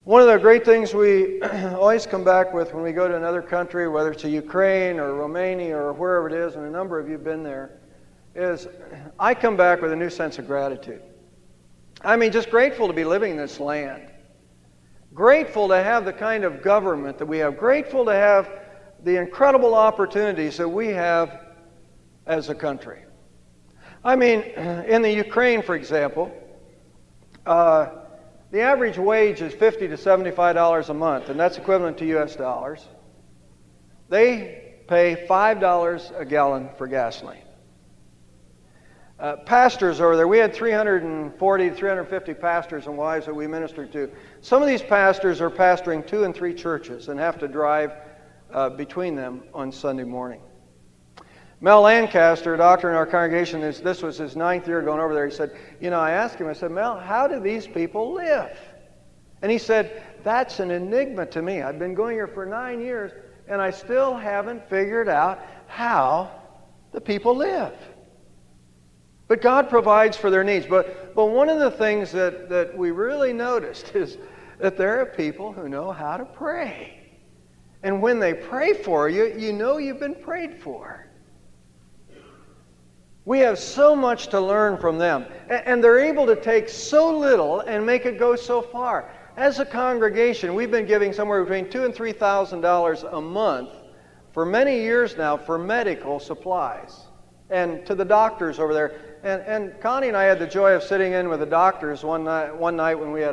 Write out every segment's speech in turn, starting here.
One of the great things we always come back with when we go to another country, whether it's Ukraine or Romania or wherever it is, and a number of you have been there, is I come back with a new sense of gratitude. I mean, just grateful to be living in this land. Grateful to have the kind of government that we have. Grateful to have the incredible opportunities that we have as a country. I mean, in the Ukraine, for example, the average wage is $50 to $75 a month, and that's equivalent to U.S. dollars. They pay $5 a gallon for gasoline. Pastors over there, we had 340 to 350 pastors and wives that we ministered to. Some of these pastors are pastoring 2 and 3 churches and have to drive between them on Sunday morning. Mel Lancaster, a doctor in our congregation, this was his 9th year going over there. He said, I asked him, I said, Mel, how do these people live? And he said, that's an enigma to me. I've been going here for 9 years, and I still haven't figured out how the people live. But God provides for their needs. But one of the things that we really noticed is that there are people who know how to pray. And when they pray for you, you know you've been prayed for. We have so much to learn from them. And they're able to take so little and make it go so far. As a congregation, we've been giving somewhere between $2,000 and $3,000 a month for many years now for medical supplies. And to the doctors over there. And Connie and I had the joy of sitting in with the doctors one night when we had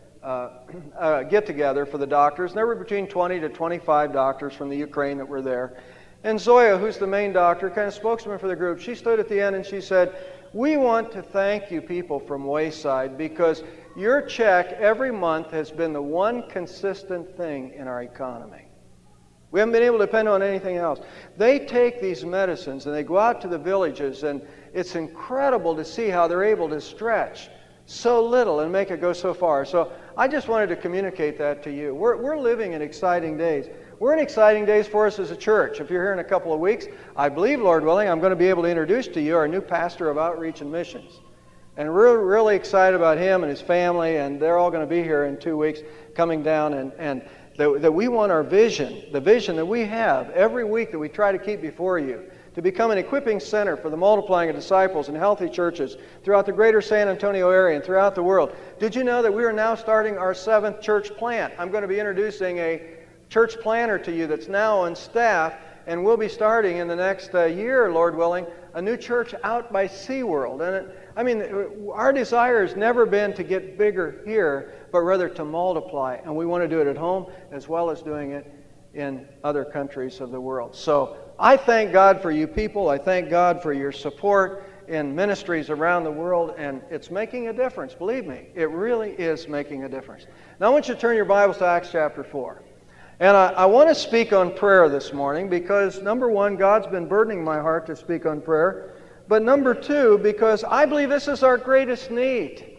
a get-together for the doctors. And there were between 20 to 25 doctors from the Ukraine that were there. And Zoya, who's the main doctor, kind of spokesman for the group, she stood at the end and she said, we want to thank you people from Wayside because your check every month has been the one consistent thing in our economy. We haven't been able to depend on anything else. They take these medicines and they go out to the villages, and it's incredible to see how they're able to stretch so little and make it go so far. So I just wanted to communicate that to you. We're living in exciting days. We're in exciting days for us as a church. If you're here in a couple of weeks, I believe, Lord willing, I'm going to be able to introduce to you our new pastor of outreach and missions. And we're really excited about him and his family, and they're all going to be here in 2 weeks coming down. And that we want our vision, the vision that we have every week that we try to keep before you, to become an equipping center for the multiplying of disciples and healthy churches throughout the greater San Antonio area and throughout the world. Did you know that we are now starting our 7th church plant? I'm going to be introducing a church planner to you that's now on staff, and we'll be starting in the next year, Lord willing, a new church out by SeaWorld. And our desire has never been to get bigger here, but rather to multiply. And we want to do it at home as well as doing it in other countries of the world. So I thank God for you people. I thank God for your support in ministries around the world, and it's making a difference. Believe me, it really is making a difference. Now I want you to turn your Bibles to Acts chapter 4. And I want to speak on prayer this morning because, number one, God's been burdening my heart to speak on prayer. But number two, because I believe this is our greatest need,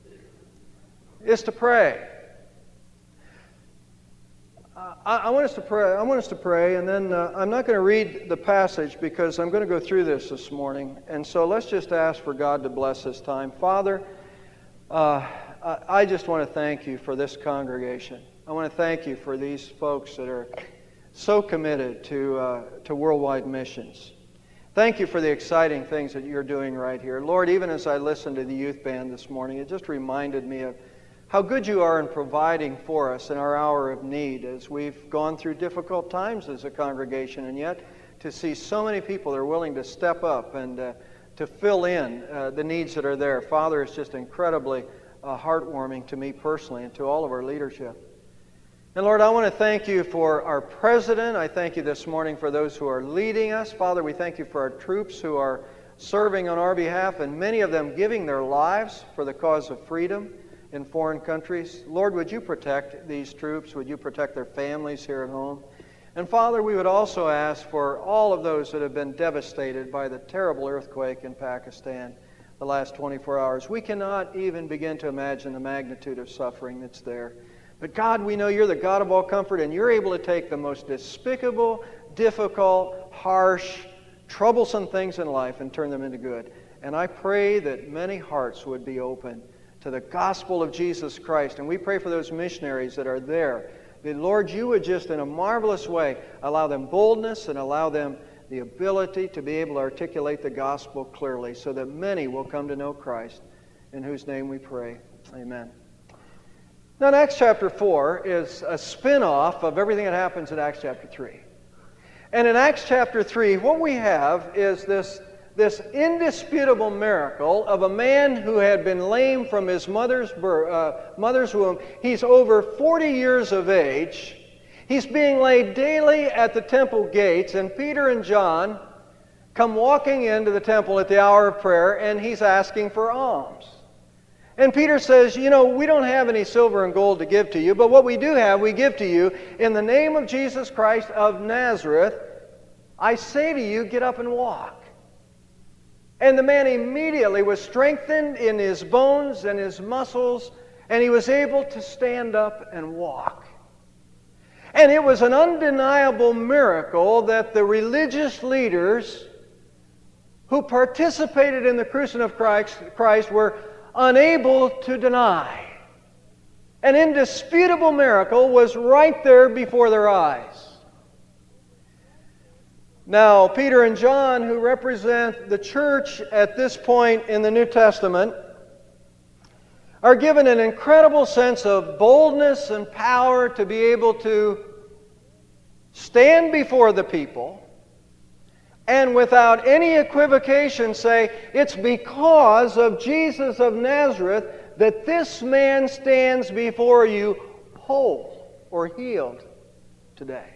is to pray. I want us to pray, and then I'm not going to read the passage because I'm going to go through this morning. And so let's just ask for God to bless this time. Father, I just want to thank you for this congregation. I want to thank you for these folks that are so committed to worldwide missions. Thank you for the exciting things that you're doing right here. Lord, even as I listened to the youth band this morning, it just reminded me of how good you are in providing for us in our hour of need as we've gone through difficult times as a congregation, and yet to see so many people that are willing to step up and to fill in the needs that are there. Father, it's just incredibly heartwarming to me personally and to all of our leadership. And Lord, I want to thank you for our president. I thank you this morning for those who are leading us. Father, we thank you for our troops who are serving on our behalf, and many of them giving their lives for the cause of freedom in foreign countries. Lord, would you protect these troops? Would you protect their families here at home? And Father, we would also ask for all of those that have been devastated by the terrible earthquake in Pakistan the last 24 hours. We cannot even begin to imagine the magnitude of suffering that's there. But God, we know you're the God of all comfort, and you're able to take the most despicable, difficult, harsh, troublesome things in life and turn them into good. And I pray that many hearts would be open to the gospel of Jesus Christ. And we pray for those missionaries that are there. That, Lord, you would just in a marvelous way allow them boldness and allow them the ability to be able to articulate the gospel clearly so that many will come to know Christ, in whose name we pray. Amen. Now, in Acts chapter 4 is a spin-off of everything that happens in Acts chapter 3. And in Acts chapter 3, what we have is this indisputable miracle of a man who had been lame from his mother's womb. He's over 40 years of age. He's being laid daily at the temple gates, and Peter and John come walking into the temple at the hour of prayer, and he's asking for alms. And Peter says, we don't have any silver and gold to give to you, but what we do have, we give to you. In the name of Jesus Christ of Nazareth, I say to you, get up and walk. And the man immediately was strengthened in his bones and his muscles, and he was able to stand up and walk. And it was an undeniable miracle that the religious leaders who participated in the crucifixion of Christ were unable to deny. An indisputable miracle was right there before their eyes. Now, Peter and John, who represent the church at this point in the New Testament, are given an incredible sense of boldness and power to be able to stand before the people and without any equivocation say, it's because of Jesus of Nazareth that this man stands before you whole or healed today.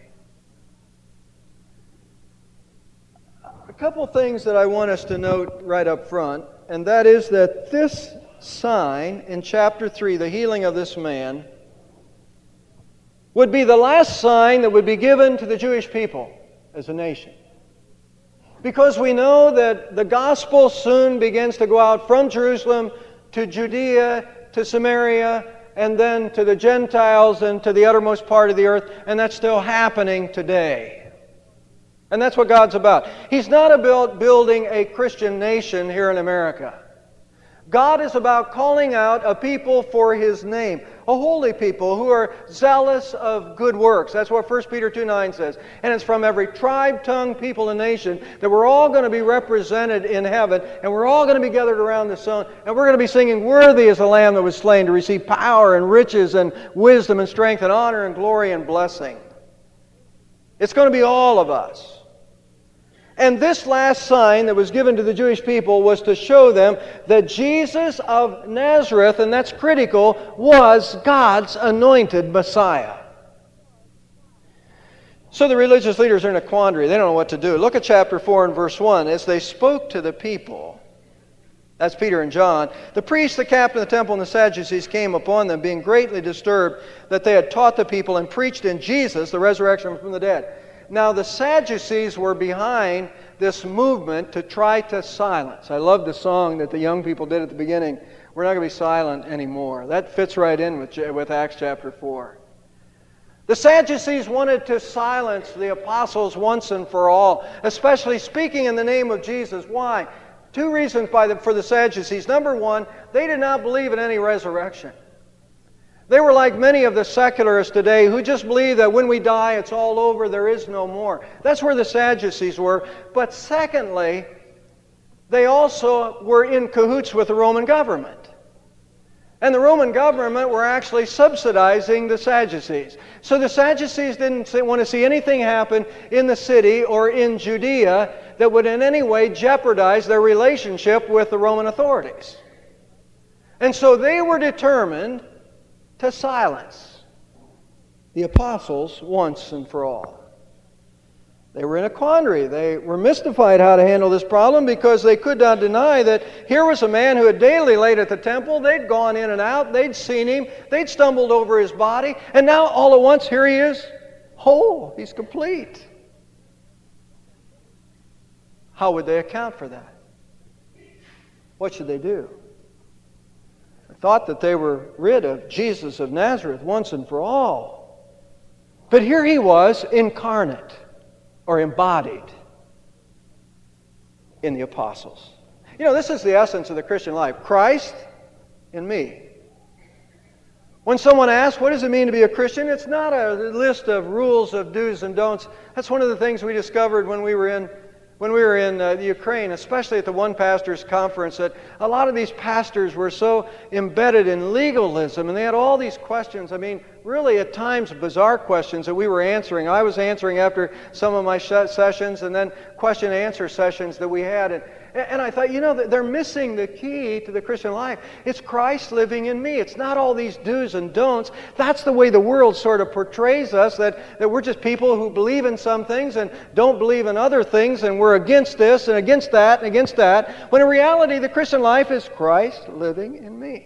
A couple things that I want us to note right up front, and that is that this sign in chapter 3, the healing of this man, would be the last sign that would be given to the Jewish people as a nation. Because we know that the gospel soon begins to go out from Jerusalem to Judea, to Samaria, and then to the Gentiles and to the uttermost part of the earth, and that's still happening today. And that's what God's about. He's not about building a Christian nation here in America. God is about calling out a people for His name, a holy people who are zealous of good works. That's what 1 Peter 2:9 says. And it's from every tribe, tongue, people, and nation that we're all going to be represented in heaven, and we're all going to be gathered around the sun, and we're going to be singing, "Worthy is the Lamb that was slain to receive power and riches and wisdom and strength and honor and glory and blessing." It's going to be all of us. And this last sign that was given to the Jewish people was to show them that Jesus of Nazareth, and that's critical, was God's anointed Messiah. So the religious leaders are in a quandary. They don't know what to do. Look at chapter 4 and verse 1. As they spoke to the people, that's Peter and John, the priests, the captain of the temple, and the Sadducees came upon them, being greatly disturbed that they had taught the people and preached in Jesus the resurrection from the dead. Now, the Sadducees were behind this movement to try to silence. I love the song that the young people did at the beginning. We're not going to be silent anymore. That fits right in with Acts chapter 4. The Sadducees wanted to silence the apostles once and for all, especially speaking in the name of Jesus. Why? Two reasons for the Sadducees. Number one, they did not believe in any resurrection. They were like many of the secularists today who just believe that when we die, it's all over, there is no more. That's where the Sadducees were. But secondly, they also were in cahoots with the Roman government. And the Roman government were actually subsidizing the Sadducees. So the Sadducees didn't want to see anything happen in the city or in Judea that would in any way jeopardize their relationship with the Roman authorities. And so they were determined to silence the apostles once and for all. They were in a quandary. They were mystified how to handle this problem because they could not deny that here was a man who had daily laid at the temple. They'd gone in and out. They'd seen him. They'd stumbled over his body. And now all at once, here he is, whole. He's complete. How would they account for that? What should they do? Thought that they were rid of Jesus of Nazareth once and for all. But here he was incarnate or embodied in the apostles. You know, this is the essence of the Christian life. Christ in me. When someone asks, what does it mean to be a Christian? It's not a list of rules of do's and don'ts. That's one of the things we discovered when we were in the Ukraine, especially at the One Pastors Conference, that a lot of these pastors were so embedded in legalism, and they had all these questions. I mean, really at times bizarre questions that we were answering. I was answering after some of my sessions, and then question and answer sessions that we had. And I thought, they're missing the key to the Christian life. It's Christ living in me. It's not all these do's and don'ts. That's the way the world sort of portrays us, that we're just people who believe in some things and don't believe in other things, and we're against this and against that and against that, when in reality the Christian life is Christ living in me.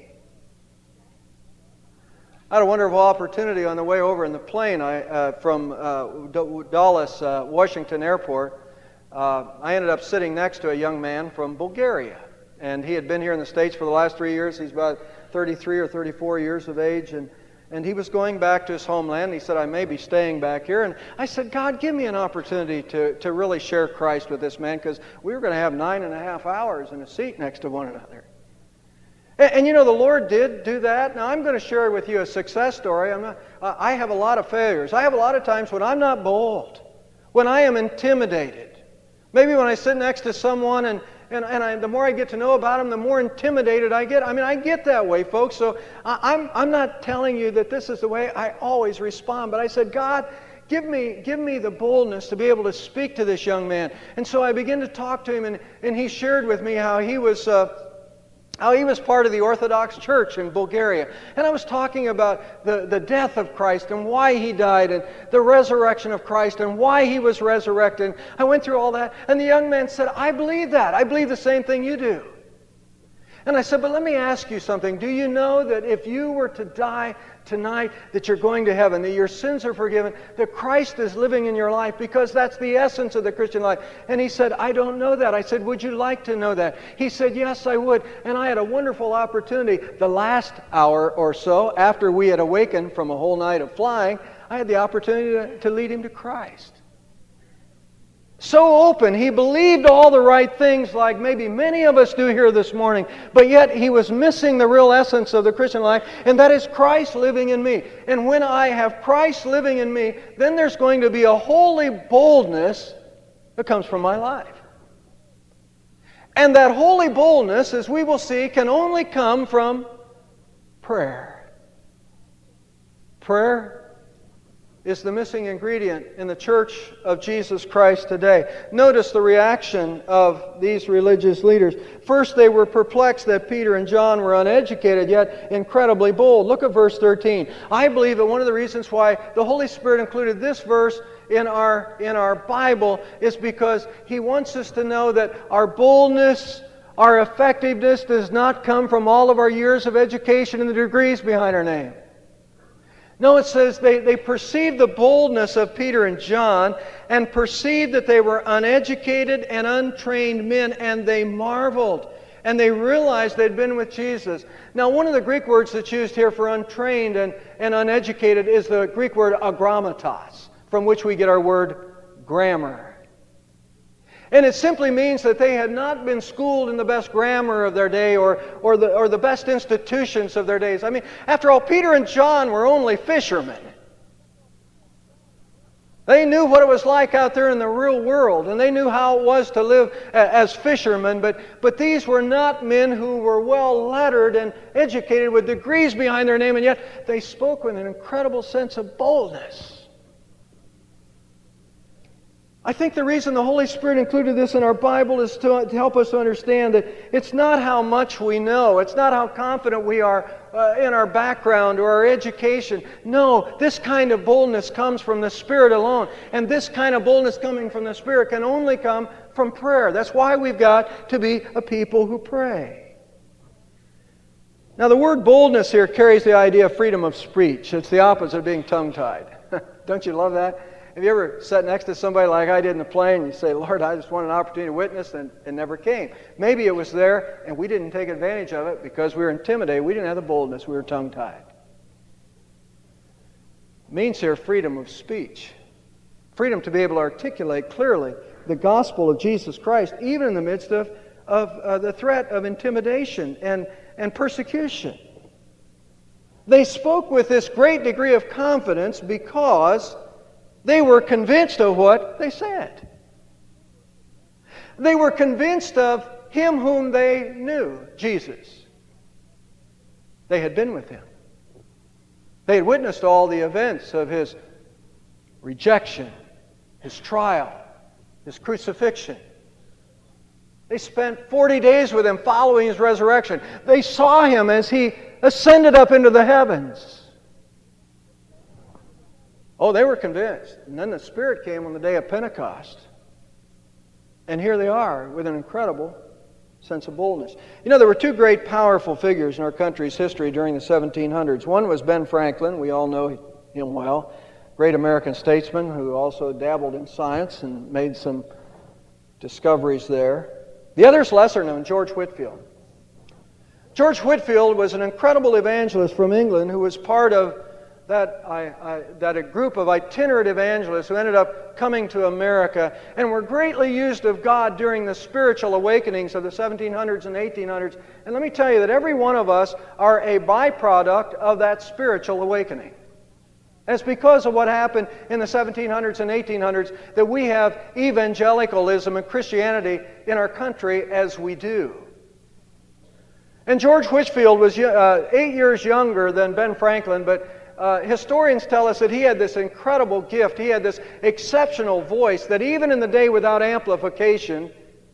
I had a wonderful opportunity on the way over in the plane from Dulles, Washington Airport. I ended up sitting next to a young man from Bulgaria, and he had been here in the States for the last 3 years. He's about 33 or 34 years of age, and he was going back to his homeland. He said, I may be staying back here. And I said, God, give me an opportunity to really share Christ with this man, because we were going to have 9.5 hours in a seat next to one another. And the Lord did do that. Now, I'm going to share with you a success story. I have a lot of failures. I have a lot of times when I'm not bold, when I am intimidated. Maybe when I sit next to someone and the more I get to know about them, the more intimidated I get. I mean, I get that way, folks. So I'm not telling you that this is the way I always respond. But I said, God, give me the boldness to be able to speak to this young man. And so I began to talk to him, and he shared with me how he was part of the Orthodox Church in Bulgaria. And I was talking about the death of Christ and why He died, and the resurrection of Christ and why He was resurrected. I went through all that, and the young man said, I believe that. I believe the same thing you do. And I said, but let me ask you something. Do you know that if you were to die tonight, that you're going to heaven, that your sins are forgiven, that Christ is living in your life, because that's the essence of the Christian life? And he said, I don't know that. I said, would you like to know that? He said, yes, I would. And I had a wonderful opportunity. The last hour or so, after we had awakened from a whole night of flying, I had the opportunity to lead him to Christ. So open, he believed all the right things, like maybe many of us do here this morning, but yet he was missing the real essence of the Christian life, and that is Christ living in me. And when I have Christ living in me, then there's going to be a holy boldness that comes from my life. And that holy boldness, as we will see, can only come from prayer. Prayer is the missing ingredient in the Church of Jesus Christ today. Notice the reaction of these religious leaders. First, they were perplexed that Peter and John were uneducated, yet incredibly bold. Look at verse 13. I believe that one of the reasons why the Holy Spirit included this verse in our Bible is because He wants us to know that our boldness, our effectiveness does not come from all of our years of education and the degrees behind our name. No, it says they perceived the boldness of Peter and John and perceived that they were uneducated and untrained men, and they marveled. And they realized they'd been with Jesus. Now, one of the Greek words that's used here for untrained and uneducated is the Greek word agrammatos, from which we get our word grammar. And it simply means that they had not been schooled in the best grammar of their day or the best institutions of their days. I mean, after all, Peter and John were only fishermen. They knew what it was like out there in the real world, and they knew how it was to live as fishermen, but these were not men who were well lettered and educated with degrees behind their name, and yet they spoke with an incredible sense of boldness. I think the reason the Holy Spirit included this in our Bible is to help us to understand that it's not how much we know. It's not how confident we are in our background or our education. No, this kind of boldness comes from the Spirit alone. And this kind of boldness coming from the Spirit can only come from prayer. That's why we've got to be a people who pray. Now, the word boldness here carries the idea of freedom of speech. It's the opposite of being tongue-tied. Don't you love that? Have you ever sat next to somebody like I did in the plane and you say, Lord, I just want an opportunity to witness, and it never came? Maybe it was there and we didn't take advantage of it because we were intimidated. We didn't have the boldness. We were tongue-tied. It means here freedom of speech. Freedom to be able to articulate clearly the gospel of Jesus Christ, even in the midst of the threat of intimidation and persecution. They spoke with this great degree of confidence because they were convinced of what they said. They were convinced of Him whom they knew, Jesus. They had been with Him. They had witnessed all the events of His rejection, His trial, His crucifixion. They spent 40 days with Him following His resurrection. They saw Him as He ascended up into the heavens. Oh, they were convinced. And then the Spirit came on the day of Pentecost. And here they are with an incredible sense of boldness. You know, there were two great powerful figures in our country's history during the 1700s. One was Ben Franklin. We all know him well. Great American statesman who also dabbled in science and made some discoveries there. The other is lesser known, George Whitefield. George Whitefield was an incredible evangelist from England who was part of a group of itinerant evangelists who ended up coming to America and were greatly used of God during the spiritual awakenings of the 1700s and 1800s. And let me tell you that every one of us are a byproduct of that spiritual awakening. And it's because of what happened in the 1700s and 1800s that we have evangelicalism and Christianity in our country as we do. And George Whitefield was 8 years younger than Ben Franklin, but historians tell us that he had this incredible gift. He had this exceptional voice that even in the day without amplification,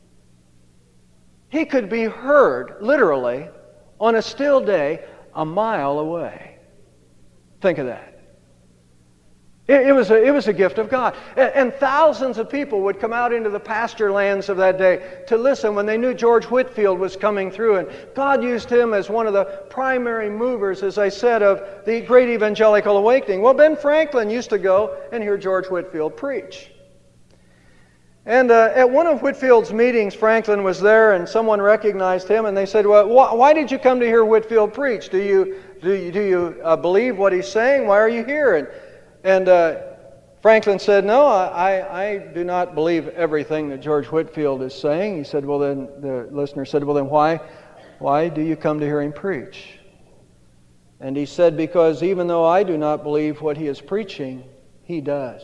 he could be heard, literally, on a still day, a mile away. Think of that. It was a gift of God. And thousands of people would come out into the pasture lands of that day to listen when they knew George Whitefield was coming through. And God used him as one of the primary movers, as I said, of the great evangelical awakening. Well, Ben Franklin used to go and hear George Whitefield preach. And at one of Whitefield's meetings, Franklin was there and someone recognized him and they said, well, why did you come to hear Whitefield preach? Do you believe what he's saying? Why are you here? And Franklin said, no, I do not believe everything that George Whitefield is saying. He said, well then, the listener said, well then why do you come to hear him preach? And he said, because even though I do not believe what he is preaching, he does.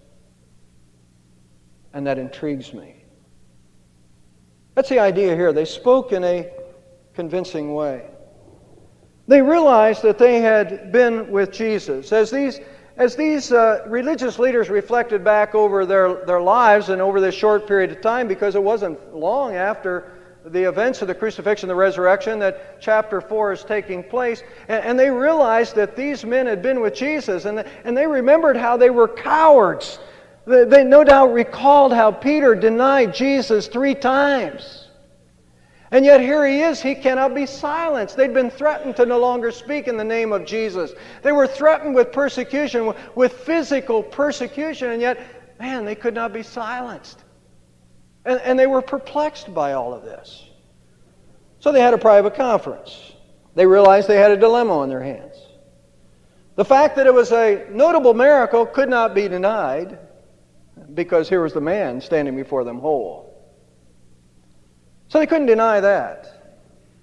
And that intrigues me. That's the idea here. They spoke in a convincing way. They realized that they had been with Jesus. As these religious leaders reflected back over their lives and over this short period of time, because it wasn't long after the events of the crucifixion and the resurrection that chapter 4 is taking place, and they realized that these men had been with Jesus, and they remembered how they were cowards. They no doubt recalled how Peter denied Jesus 3 times. And yet here he is, he cannot be silenced. They'd been threatened to no longer speak in the name of Jesus. They were threatened with persecution, with physical persecution, and yet, man, they could not be silenced. And they were perplexed by all of this. So they had a private conference. They realized they had a dilemma on their hands. The fact that it was a notable miracle could not be denied, because here was the man standing before them whole. So they couldn't deny that.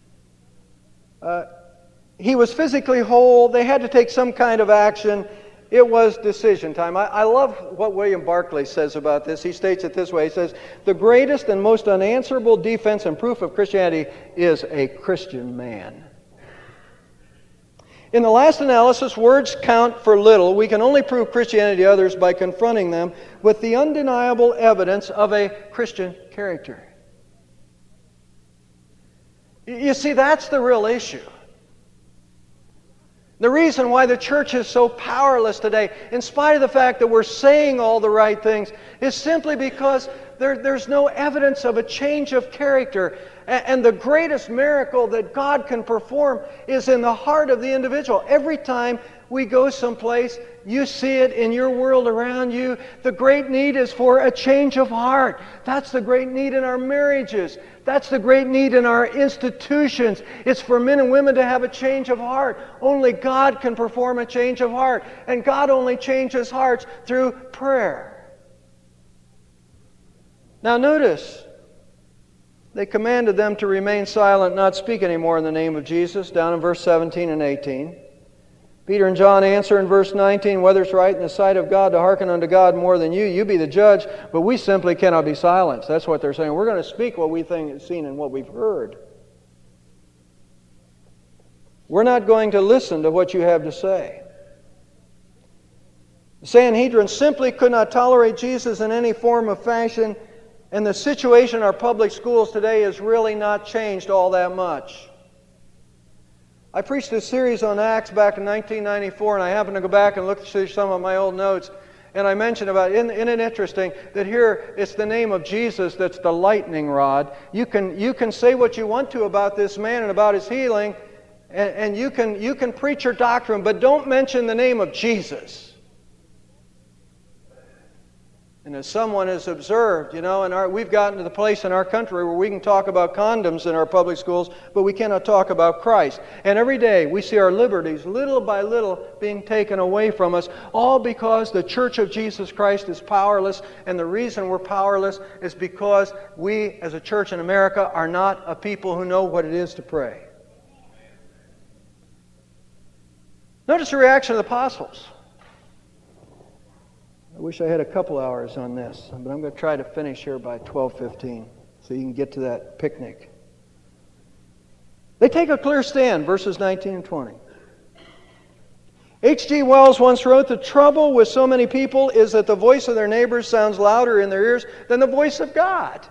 He was physically whole. They had to take some kind of action. It was decision time. I love what William Barclay says about this. He states it this way. He says, the greatest and most unanswerable defense and proof of Christianity is a Christian man. In the last analysis, words count for little. We can only prove Christianity to others by confronting them with the undeniable evidence of a Christian character. You see, that's the real issue. The reason why the church is so powerless today, in spite of the fact that we're saying all the right things, is simply because there's no evidence of a change of character. And the greatest miracle that God can perform is in the heart of the individual. Every time we go someplace, you see it in your world around you. The great need is for a change of heart. That's the great need in our marriages. That's the great need in our institutions. It's for men and women to have a change of heart. Only God can perform a change of heart. And God only changes hearts through prayer. Now notice, They commanded them to remain silent, not speak anymore in the name of Jesus, down in verse 17 and 18. Peter and John answer in verse 19, whether it's right in the sight of God to hearken unto God more than you, you be the judge, but we simply cannot be silenced. That's what they're saying. We're going to speak what we think is seen and what we've heard. We're not going to listen to what you have to say. The Sanhedrin simply could not tolerate Jesus in any form of fashion, and the situation in our public schools today has really not changed all that much. I preached a series on Acts back in 1994, and I happened to go back and look through some of my old notes, and I mentioned about, isn't it interesting that here it's the name of Jesus that's the lightning rod. You can say what you want to about this man and about his healing, and you can preach your doctrine, but don't mention the name of Jesus. And as someone has observed, and we've gotten to the place in our country where we can talk about condoms in our public schools, but we cannot talk about Christ. And every day we see our liberties, little by little, being taken away from us, all because the Church of Jesus Christ is powerless. And the reason we're powerless is because we, as a church in America, are not a people who know what it is to pray. Notice the reaction of the apostles. I wish I had a couple hours on this, but I'm going to try to finish here by 12:15 so you can get to that picnic. They take a clear stand, verses 19 and 20. H.G. Wells once wrote, "The trouble with so many people is that the voice of their neighbors sounds louder in their ears than the voice of God."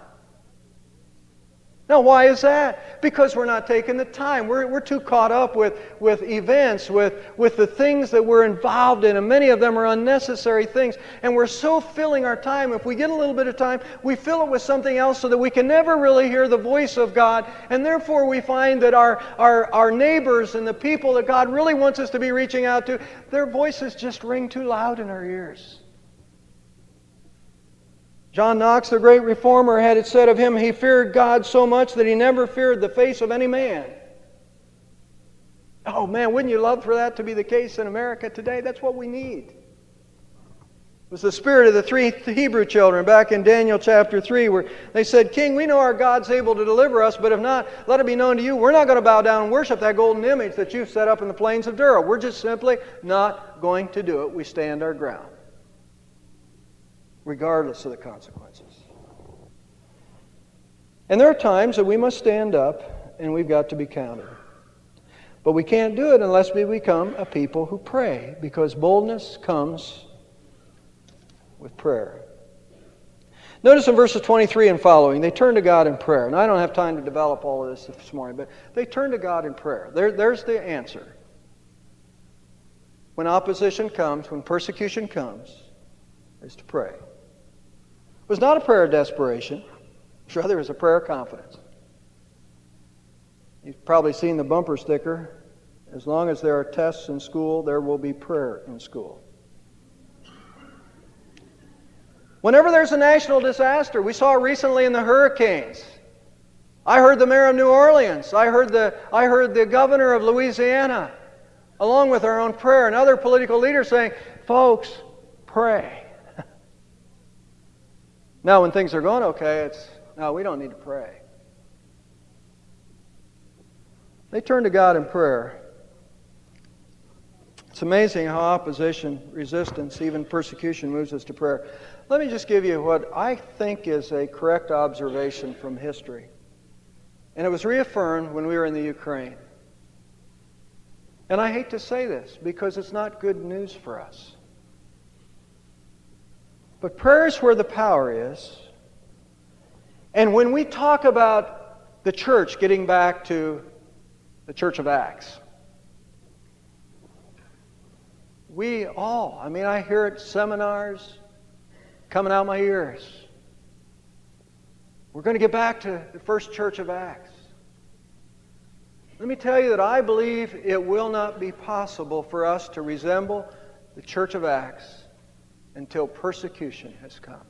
Now, why is that? Because we're not taking the time. We're too caught up with events, with the things that we're involved in, and many of them are unnecessary things. And we're so filling our time. If we get a little bit of time, we fill it with something else so that we can never really hear the voice of God. And therefore we find that our neighbors and the people that God really wants us to be reaching out to, their voices just ring too loud in our ears. John Knox, the great reformer, had it said of him, he feared God so much that he never feared the face of any man. Oh man, wouldn't you love for that to be the case in America today? That's what we need. It was the spirit of the three Hebrew children back in Daniel chapter 3 where they said, "King, we know our God's able to deliver us, but if not, let it be known to you, we're not going to bow down and worship that golden image that you've set up in the plains of Dura. We're just simply not going to do it. We stand our ground, regardless of the consequences." And there are times that we must stand up and we've got to be counted. But we can't do it unless we become a people who pray, because boldness comes with prayer. Notice in verses 23 and following, they turn to God in prayer. And I don't have time to develop all of this morning, but they turn to God in prayer. There's the answer. When opposition comes, when persecution comes, is to pray. It was not a prayer of desperation. Rather, it was a prayer of confidence. You've probably seen the bumper sticker, "As long as there are tests in school, there will be prayer in school." Whenever there's a national disaster, we saw recently in the hurricanes. I heard the mayor of New Orleans. I heard the governor of Louisiana, along with our own prayer, and other political leaders saying, "Folks, pray." Now, when things are going okay, no, we don't need to pray. They turn to God in prayer. It's amazing how opposition, resistance, even persecution moves us to prayer. Let me just give you what I think is a correct observation from history. And it was reaffirmed when we were in the Ukraine. And I hate to say this because it's not good news for us. But prayer is where the power is. And when we talk about the church, getting back to the Church of Acts, I hear it seminars coming out my ears. We're going to get back to the first Church of Acts. Let me tell you that I believe it will not be possible for us to resemble the Church of Acts until persecution has come.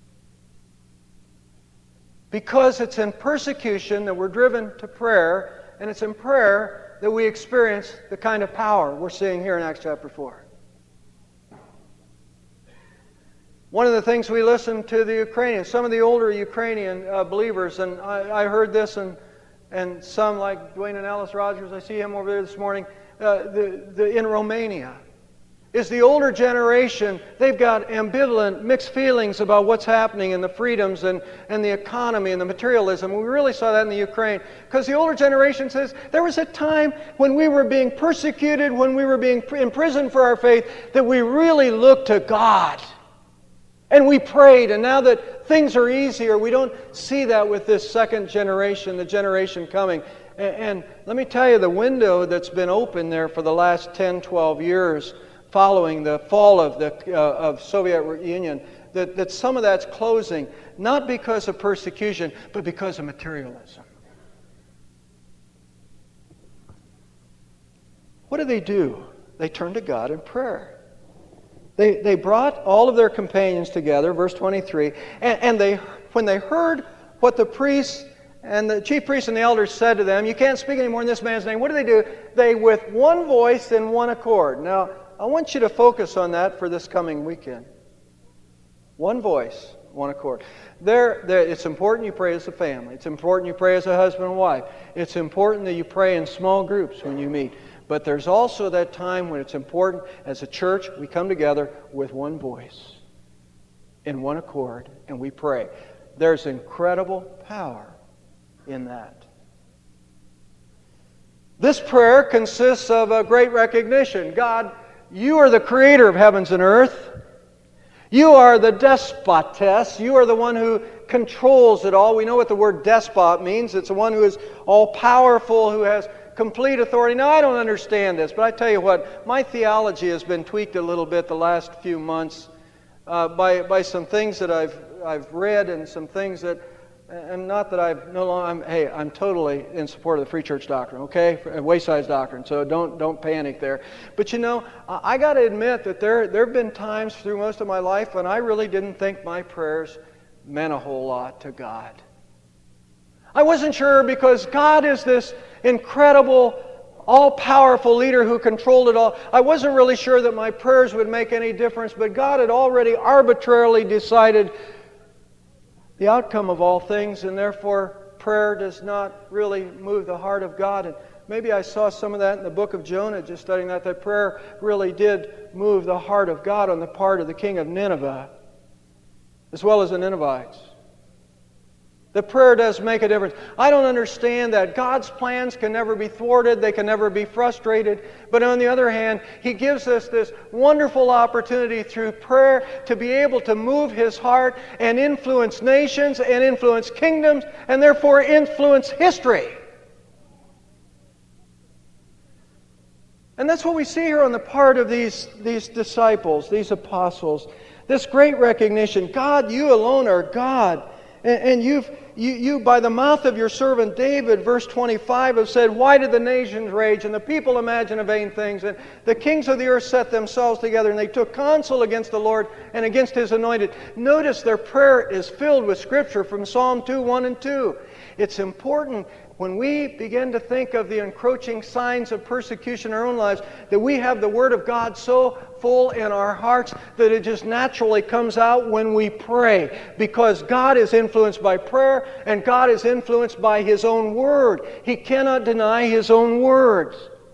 Because it's in persecution that we're driven to prayer, and it's in prayer that we experience the kind of power we're seeing here in Acts chapter 4. One of the things we listen to the Ukrainians, some of the older Ukrainian believers, and I heard this, and some like Dwayne and Alice Rogers, I see him over there this morning, in Romania, is the older generation. They've got ambivalent, mixed feelings about what's happening in the freedoms and the economy and the materialism. We really saw that in the Ukraine. Because the older generation says, there was a time when we were being persecuted, when we were being imprisoned for our faith, that we really looked to God. And we prayed, and now that things are easier, we don't see that with this second generation, the generation coming. And let me tell you, the window that's been open there for the last 10, 12 years following the fall of the Soviet Union, that some of that's closing, not because of persecution, but because of materialism. What do? They turn to God in prayer. They brought all of their companions together, verse 23, and when they heard what the priests and the chief priests and the elders said to them, you can't speak anymore in this man's name. What do? They, with one voice and one accord. Now, I want you to focus on that for this coming weekend. One voice, one accord. It's important you pray as a family. It's important you pray as a husband and wife. It's important that you pray in small groups when you meet. But there's also that time when it's important, as a church, we come together with one voice, in one accord, and we pray. There's incredible power in that. This prayer consists of a great recognition. God, you are the creator of heavens and earth. You are the despotes. You are the one who controls it all. We know what the word despot means. It's the one who is all-powerful, who has complete authority. Now, I don't understand this, but I tell you what, my theology has been tweaked a little bit the last few months by some things that I've read and some things that, and not that I'm totally in support of the free church doctrine, okay? Wayside's doctrine, so don't panic there. But you know, I got to admit that there have been times through most of my life when I really didn't think my prayers meant a whole lot to God. I wasn't sure, because God is this incredible, all-powerful leader who controlled it all. I wasn't really sure that my prayers would make any difference, but God had already arbitrarily decided the outcome of all things, and therefore prayer does not really move the heart of God. And maybe I saw some of that in the book of Jonah, just studying that prayer really did move the heart of God on the part of the king of Nineveh, as well as the Ninevites. The prayer does make a difference. I don't understand that. God's plans can never be thwarted. They can never be frustrated. But on the other hand, He gives us this wonderful opportunity through prayer to be able to move His heart and influence nations and influence kingdoms and therefore influence history. And that's what we see here on the part of these disciples, these apostles. This great recognition, God, you alone are God. And you, by the mouth of your servant David, verse 25, have said, why did the nations rage, and the people imagine vain things, and the kings of the earth set themselves together, and they took counsel against the Lord and against His anointed. Notice their prayer is filled with Scripture from Psalm 2, 1 and 2. It's important when we begin to think of the encroaching signs of persecution in our own lives, that we have the Word of God so full in our hearts that it just naturally comes out when we pray. Because God is influenced by prayer, and God is influenced by His own Word. He cannot deny His own words.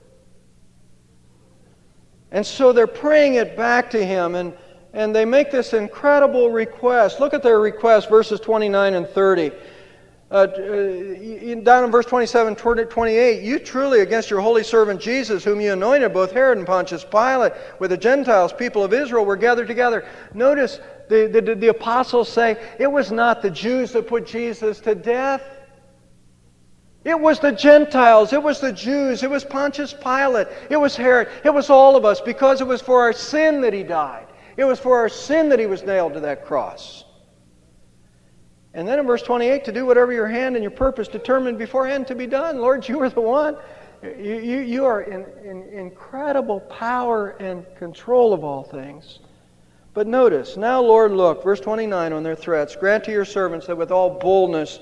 And so they're praying it back to Him, and they make this incredible request. Look at their request, verses 29 and 30. Down in verse 27, 28, you truly against your holy servant Jesus, whom you anointed, both Herod and Pontius Pilate, with the Gentiles, people of Israel, were gathered together. Notice the apostles say, it was not the Jews that put Jesus to death. It was the Gentiles, it was the Jews, it was Pontius Pilate, it was Herod, it was all of us, because it was for our sin that He died. It was for our sin that He was nailed to that cross. And then in verse 28, to do whatever your hand and your purpose determined beforehand to be done. Lord, you are the one. You are in incredible power and control of all things. But notice, now Lord, look, verse 29 on their threats. Grant to your servants that with all boldness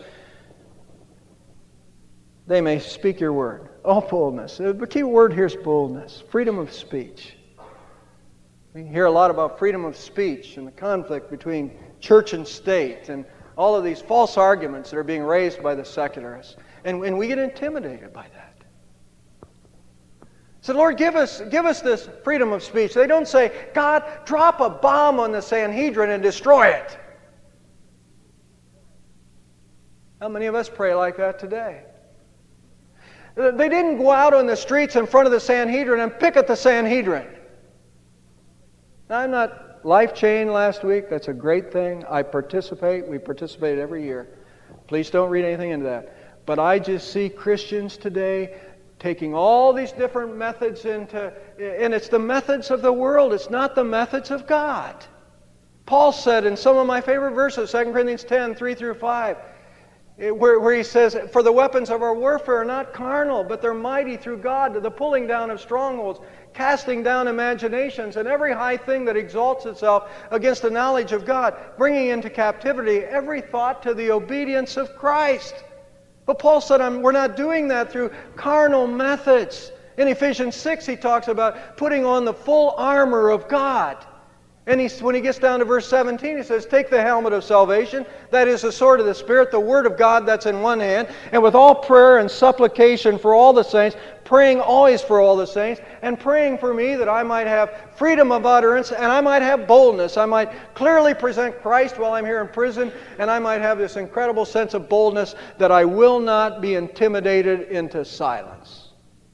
they may speak your word. All boldness. The key word here is boldness. Freedom of speech. We hear a lot about freedom of speech and the conflict between church and state and all of these false arguments that are being raised by the secularists. And we get intimidated by that. So, Lord, give us this freedom of speech. They don't say, God, drop a bomb on the Sanhedrin and destroy it. How many of us pray like that today? They didn't go out on the streets in front of the Sanhedrin and pick at the Sanhedrin. Now, I'm not Life Chain last week. That's a great thing. I participate. We participate every year. Please don't read anything into that. But I just see Christians today taking all these different methods and it's the methods of the world. It's not the methods of God. Paul said in some of my favorite verses, 2 Corinthians 10, 3 through 5, where he says, for the weapons of our warfare are not carnal, but they're mighty through God to the pulling down of strongholds, casting down imaginations, and every high thing that exalts itself against the knowledge of God, bringing into captivity every thought to the obedience of Christ. But Paul said, we're not doing that through carnal methods. In Ephesians 6, he talks about putting on the full armor of God. And when he gets down to verse 17, he says, take the helmet of salvation, that is the sword of the Spirit, the Word of God that's in one hand, and with all prayer and supplication for all the saints, praying always for all the saints, and praying for me that I might have freedom of utterance, and I might have boldness. I might clearly present Christ while I'm here in prison, and I might have this incredible sense of boldness that I will not be intimidated into silence.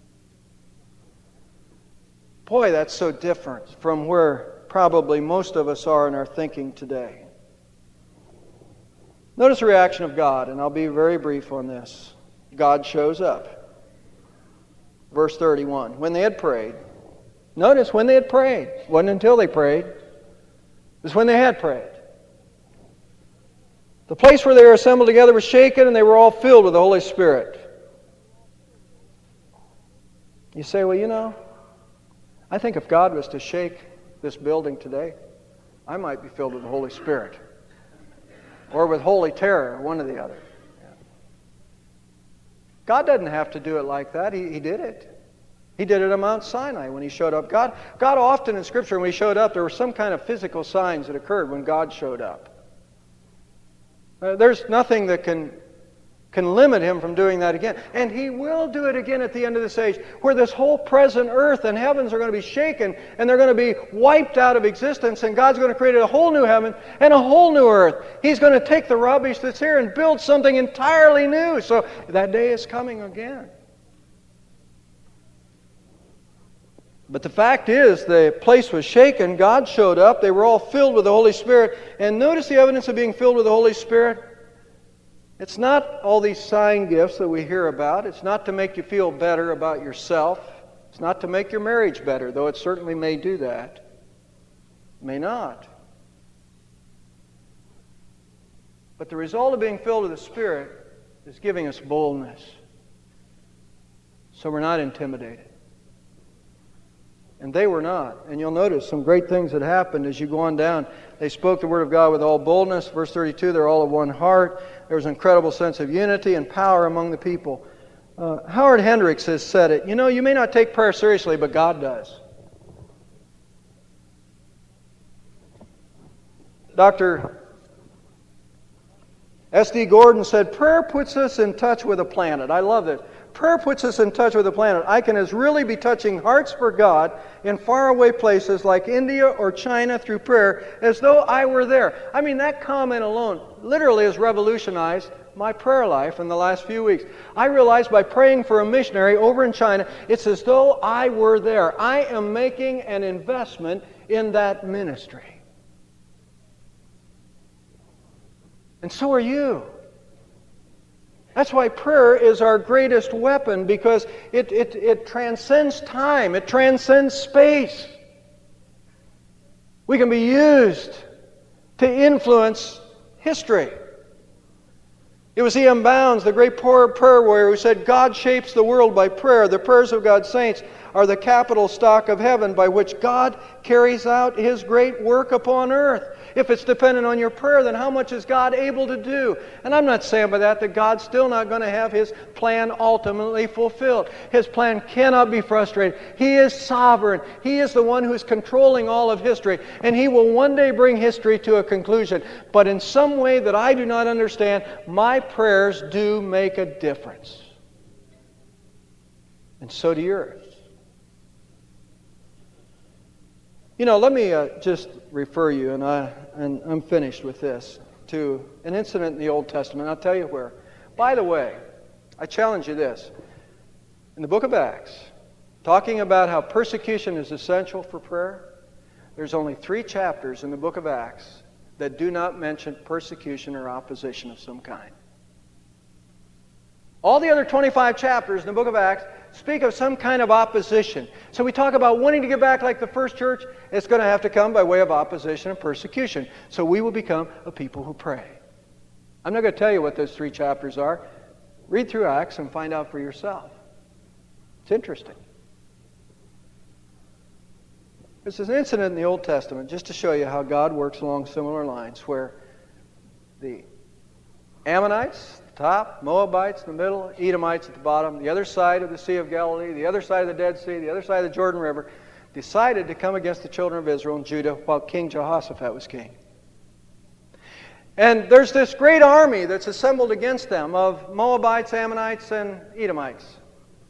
Boy, that's so different from where probably most of us are in our thinking today. Notice the reaction of God, and I'll be very brief on this. God shows up. Verse 31, when they had prayed. Notice when they had prayed. It wasn't until they prayed. It was when they had prayed. The place where they were assembled together was shaken, and they were all filled with the Holy Spirit. You say, well, I think if God was to shake this building today, I might be filled with the Holy Spirit. Or with holy terror, one or the other. God doesn't have to do it like that. He did it. He did it at Mount Sinai when He showed up. God often in Scripture, when He showed up, there were some kind of physical signs that occurred when God showed up. There's nothing that can limit Him from doing that again. And He will do it again at the end of this age, where this whole present earth and heavens are going to be shaken, and they're going to be wiped out of existence, and God's going to create a whole new heaven and a whole new earth. He's going to take the rubbish that's here and build something entirely new. So that day is coming again. But the fact is, the place was shaken, God showed up, they were all filled with the Holy Spirit. And notice the evidence of being filled with the Holy Spirit. It's not all these sign gifts that we hear about. It's not to make you feel better about yourself. It's not to make your marriage better, though it certainly may do that. It may not. But the result of being filled with the Spirit is giving us boldness. So we're not intimidated. And they were not. And you'll notice some great things that happened as you go on down. They spoke the Word of God with all boldness. Verse 32, they're all of one heart. There was an incredible sense of unity and power among the people. Howard Hendricks has said it. You may not take prayer seriously, but God does. Dr. S.D. Gordon said, prayer puts us in touch with a planet. I love this. Prayer puts us in touch with the planet. I can really be touching hearts for God in faraway places like India or China through prayer as though I were there. I mean, that comment alone literally has revolutionized my prayer life in the last few weeks. I realized by praying for a missionary over in China, it's as though I were there. I am making an investment in that ministry. And so are you. That's why prayer is our greatest weapon, because it transcends time. It transcends space. We can be used to influence history. It was E.M. Bounds, the great prayer warrior, who said, God shapes the world by prayer. The prayers of God's saints are the capital stock of heaven by which God carries out His great work upon earth. If it's dependent on your prayer, then how much is God able to do? And I'm not saying by that God's still not going to have His plan ultimately fulfilled. His plan cannot be frustrated. He is sovereign. He is the one who is controlling all of history. And He will one day bring history to a conclusion. But in some way that I do not understand, my prayers do make a difference. And so do yours. You know, let me just refer you, and I'm finished with this, to an incident in the Old Testament. I'll tell you where. By the way, I challenge you this. In the book of Acts, talking about how persecution is essential for prayer, there's only 3 chapters in the book of Acts that do not mention persecution or opposition of some kind. All the other 25 chapters in the book of Acts speak of some kind of opposition. So we talk about wanting to get back like the first church. It's going to have to come by way of opposition and persecution. So we will become a people who pray. I'm not going to tell you what those 3 chapters are. Read through Acts and find out for yourself. It's interesting. This is an incident in the Old Testament just to show you how God works along similar lines, where the Ammonites top, Moabites in the middle, Edomites at the bottom, the other side of the Sea of Galilee, the other side of the Dead Sea, the other side of the Jordan River, decided to come against the children of Israel and Judah while King Jehoshaphat was king. And there's this great army that's assembled against them of Moabites, Ammonites, and Edomites.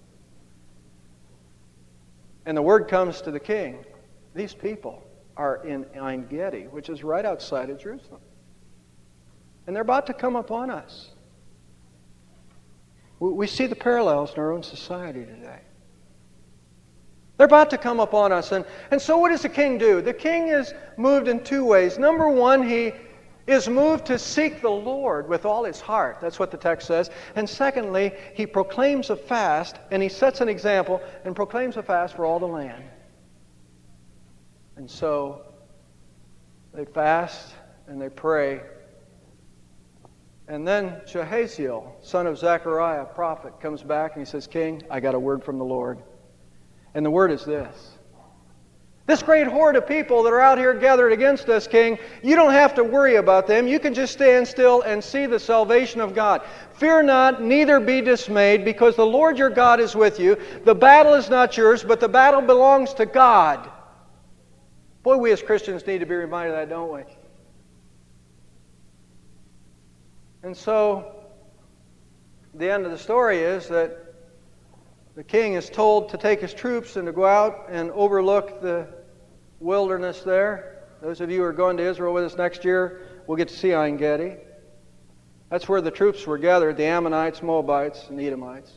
And the word comes to the king, these people are in En Gedi, which is right outside of Jerusalem. And they're about to come upon us. We see the parallels in our own society today. They're about to come upon us. And so what does the king do? The king is moved in 2 ways. Number one, he is moved to seek the Lord with all his heart. That's what the text says. And secondly, he proclaims a fast, and he sets an example and proclaims a fast for all the land. And so they fast and they pray. And then Jehaziel, son of Zechariah, prophet, comes back and he says, King, I got a word from the Lord. And the word is this. This great horde of people that are out here gathered against us, King, you don't have to worry about them. You can just stand still and see the salvation of God. Fear not, neither be dismayed, because the Lord your God is with you. The battle is not yours, but the battle belongs to God. Boy, we as Christians need to be reminded of that, don't we? And so, the end of the story is that the king is told to take his troops and to go out and overlook the wilderness there. Those of you who are going to Israel with us next year will get to see En Gedi. That's where the troops were gathered, the Ammonites, Moabites, and Edomites.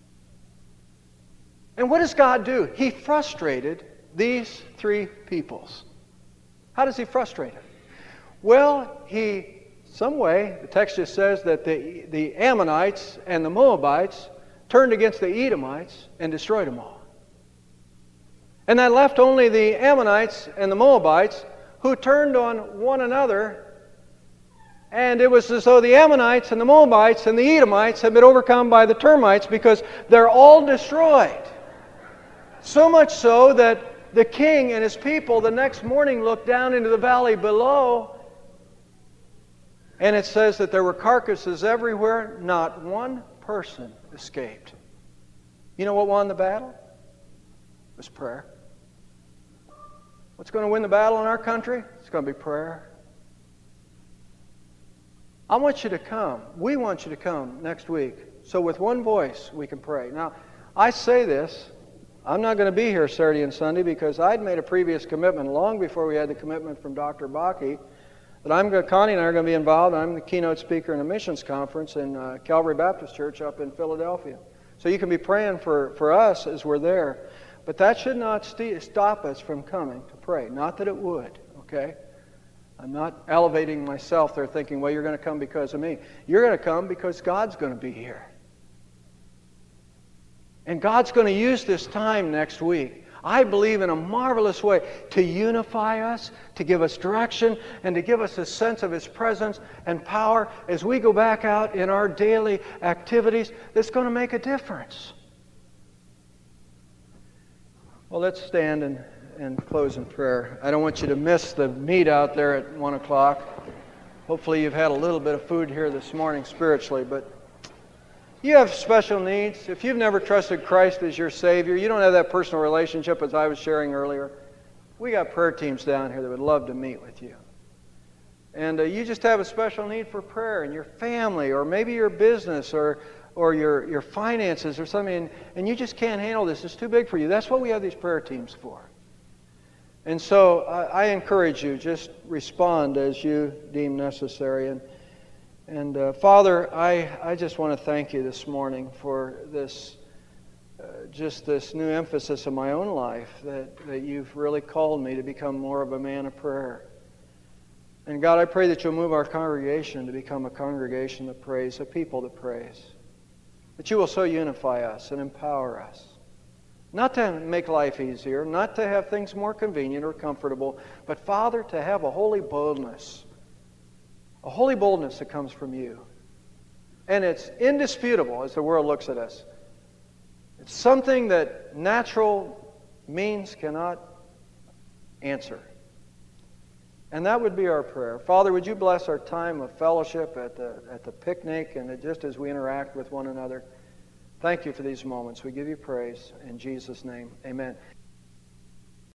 And what does God do? He frustrated these 3 peoples. How does he frustrate them? Well, some way, the text just says that the Ammonites and the Moabites turned against the Edomites and destroyed them all. And that left only the Ammonites and the Moabites, who turned on one another. And it was as though the Ammonites and the Moabites and the Edomites had been overcome by the termites, because they're all destroyed. So much so that the king and his people the next morning looked down into the valley below, and it says that there were carcasses everywhere. Not one person escaped. You know what won the battle? It was prayer. What's going to win the battle in our country? It's going to be prayer. I want you to come. We want you to come next week, so with one voice we can pray. Now, I say this. I'm not going to be here Saturday and Sunday because I'd made a previous commitment long before we had the commitment from Dr. Bakke that Connie and I are going to be involved. I'm the keynote speaker in a missions conference in Calvary Baptist Church up in Philadelphia. So you can be praying for us as we're there. But that should not stop us from coming to pray. Not that it would, okay? I'm not elevating myself there thinking, well, you're going to come because of me. You're going to come because God's going to be here. And God's going to use this time next week. I believe in a marvelous way to unify us, to give us direction, and to give us a sense of His presence and power as we go back out in our daily activities that's going to make a difference. Well, let's stand and close in prayer. I don't want you to miss the meet out there at 1 o'clock. Hopefully you've had a little bit of food here this morning spiritually, but you have special needs. If you've never trusted Christ as your Savior, you don't have that personal relationship as I was sharing earlier, we got prayer teams down here that would love to meet with you. And you just have a special need for prayer in your family or maybe your business or your finances or something, and you just can't handle this. It's too big for you. That's what we have these prayer teams for. And so I encourage you, just respond as you deem necessary. And Father, I just want to thank you this morning for this, just this new emphasis in my own life that you've really called me to become more of a man of prayer. And God, I pray that you'll move our congregation to become a congregation that prays, a people that prays. That you will so unify us and empower us. Not to make life easier, not to have things more convenient or comfortable, but Father, to have a holy boldness that comes from you. And it's indisputable as the world looks at us. It's something that natural means cannot answer. And that would be our prayer. Father, would you bless our time of fellowship at the picnic and just as we interact with one another. Thank you for these moments. We give you praise. In Jesus' name, amen.